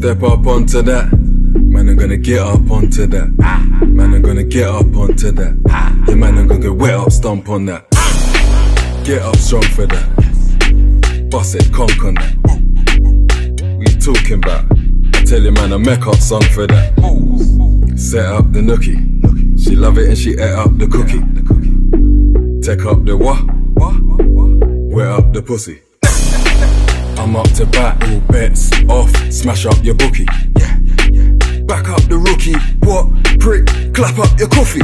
step up onto that. Man, I'm gonna get up onto that. Man, I'm gonna get up onto that. Yeah, man, I'm gonna get wet up, stomp on that. Get up strong for that. Bust it, conk on that. What you talking about? I tell you, man, I make up song for that. Set up the nookie. She love it and she ate up the cookie. Take up the what? Wet up the pussy. I'm up to bat, all bets off. Smash up your bookie. Back up the rookie. What? Prick, clap up your coffee.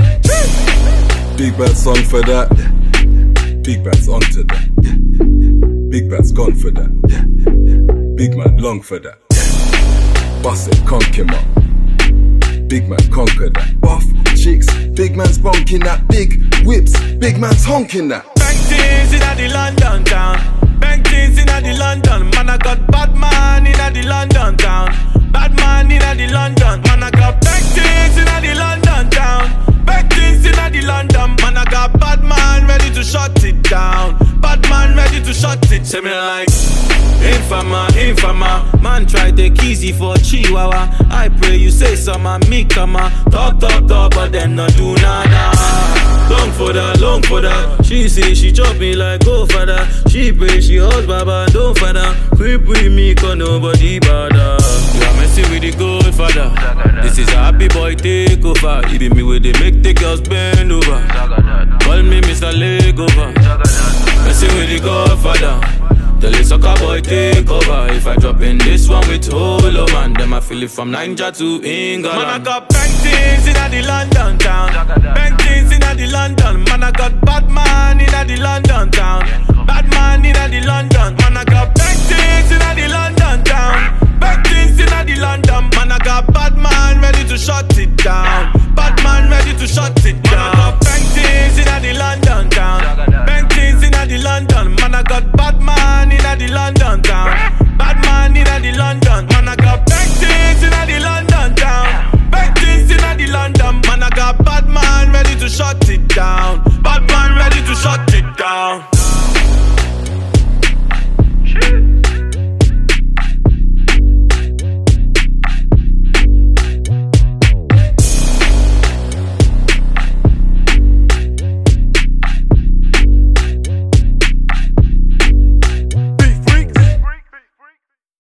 Big bad song for that. Big bad's onto that. Big bad's gone for that. Big man long for that. Bust it, conk him up. Big man conquer that. Buff chicks, big man's bonking that. Big whips, big man's honking that. Bang things in the London town. Bang things in the London. Man, I got bad man in the London town. Bad man in the London. Man, I got bang things in the London town. Bang things in the London. Man, I got bad man ready to shut it down. Bad man ready to shut it. Say me like Infama, infama. Man try take easy for Chihuahua. I pray you say some and me come on. Talk, but then not do nada. Long for that. She say she chop me like go for that. She pray she holds baba, don't for that. Creep with me cause nobody bother. You are messing with the Godfather. This is a happy boy takeover. It be me where they make the girls bend over. Call me Mr. Legover. Messing with the Godfather. Tell the soccer boy take over. If I drop in this one with Holo man, then I feel it from Niger to England. Man, I got bang things in the London town. Bang things in the London. Man, I got bad man in the London town. Bad man in the London. Man, I got bang things in the London town. Bang things in the London. Man, I got bad man ready to shut it down. Bad man ready to shut it down. Man, I got bang things in the London town. Bang things in the London. Man, I got bad man in the London town. Bad man in the London. Man, I got bang things in the London town. Bang things in the London. Man, I got bad man ready to shut it down. Bad man ready to shut it down.